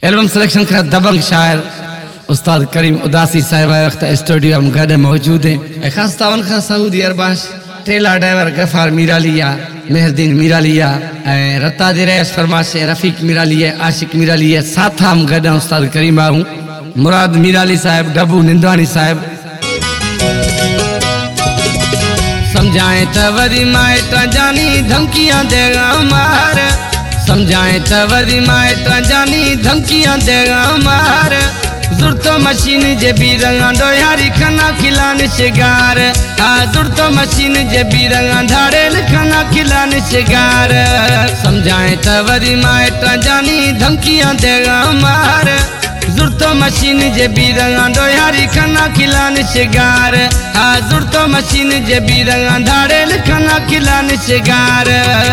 Album selection का दबंग शायर उस्ताद करीम उदासी साहिब वक्त स्टूडियो में गड मौजूद हैं। खास तावन का सऊदी अरबाश ट्रेला ड्राइवर गफार मीरालिया, मेहरदीन मीरालिया, रत्ता दिरेश फरमाशे, रफीक मीरालिया, आशिक मीरालिया, साथ हम गड उस्ताद करीम आहूं, मुराद मीराली साहब, डब्बू निंदवानी साहब। समझाए तवरी माए जानी धमकियां देगा मार, समझाए तवरी माए जानी धमकियां देगा मार। जुर्तो मशीन जे भी रंगा दो यारी खाना खिलाने शिगार, जुर्तो मशीन जे भी रंगा धाड़े खाना खिलाने शिगार। समझाए तवरी माए जानी धमकियां देगा मार, जुर्तो मशीन जे भी रंगा दो यारी खाना खिलाने शिगार, जुर्तो मशीन जे भी रंगा धाड़े खाना खिलाने शिगार।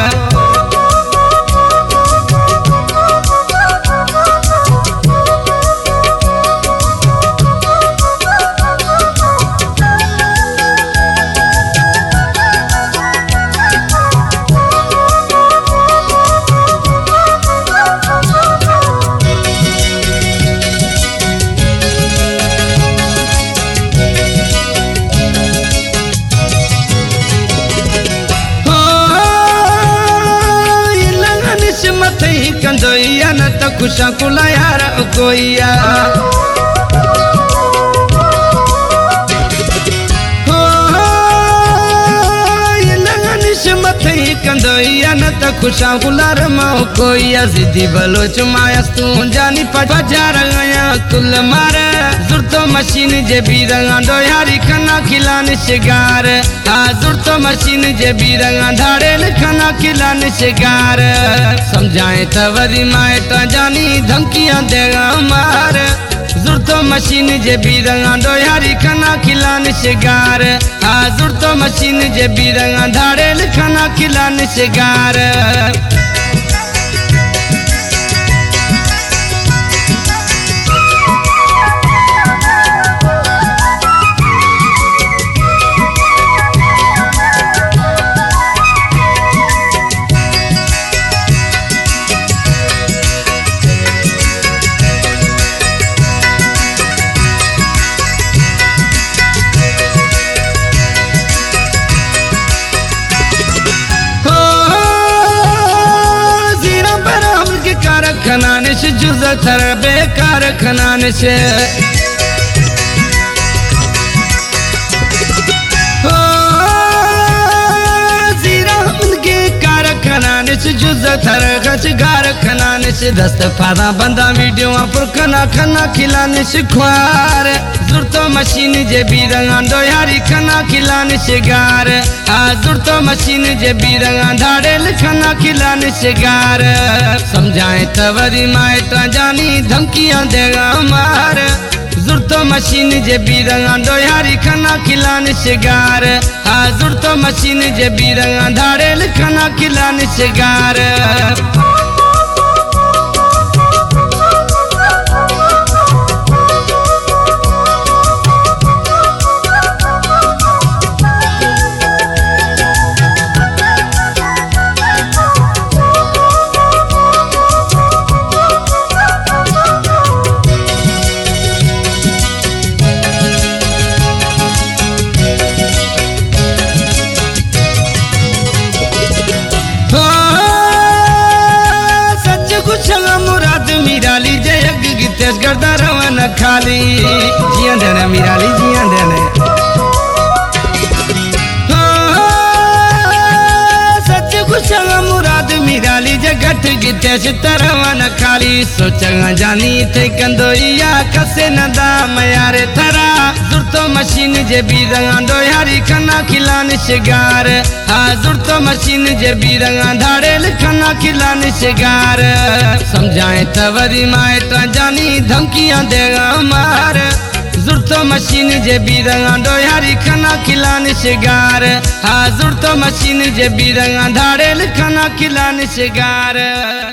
कंदोइया न तो खुशा कुला यार कोइया, ये लगनिश मथे कंदोइया न तो खुशा कुला रमाओ कोइया। जिद्दी बलोच मायस तू जानी पजार गया कुल मार, जुर्तो मशीन जे भी रंगा दो यारी खाना खिलाने शिगार, जुर्तो मशीन जे भी रंगा धाड़े खाना खिलाने शिगार। समझाए तवरी माए जानी धमकियां देगा मार, जुर्तो मशीन जे भी रंगा दो यारी खाना खिलाने शिगार, जुर्तो मशीन जे भी रंगा धाड़े खाना खिलाने शिगार। खनाने से जुज़ थर बेकार खनाने से, जीरा उनके कार खनाने से जुज़ थर गचगार खनाने से, दस्त फादा बंदा वीडियो पर खाना खाना खिलाने से ख्वार। जुर्तो मशीन जे भी रंगा दो यारी खाना खिलाने शिगार, जुर्तो मशीन जे भी रंगा धाड़े खाना खिलाने शिगार। समझाए तवरी माए जानी धमकियां देगा मार, जुर्तो मशीन जे भी रंगा दो यारी खाना खिलाने शिगार, जुर्तो मशीन जे भी रंगा धाड़े खाना खिलाने शिगार। मुराद मीराली जय गीतेश गर्दा रवाना खाली, जिया देने मीराली जिया देने, सच खुशंगा मुराद मीराली जय गठ गीतेश तरवाना खाली। सोचंगा जानी थे कंदोइया कसे न दाम यारे थरा, जुर्तो मशीन जे भी रंगा दो यारी खाना खिलाने शिगार, जुर्तो मशीन जे भी रंगा धाड़े खाना खिलाने शिगार। समझाए तवरी माए जानी धमकियां देगा मार, जुर्तो मशीन जे भी रंगा दो यारी खाना खिलाने शिगार, जुर्तो मशीन जे भी रंगा धाड़े खाना खिलाने शिगार।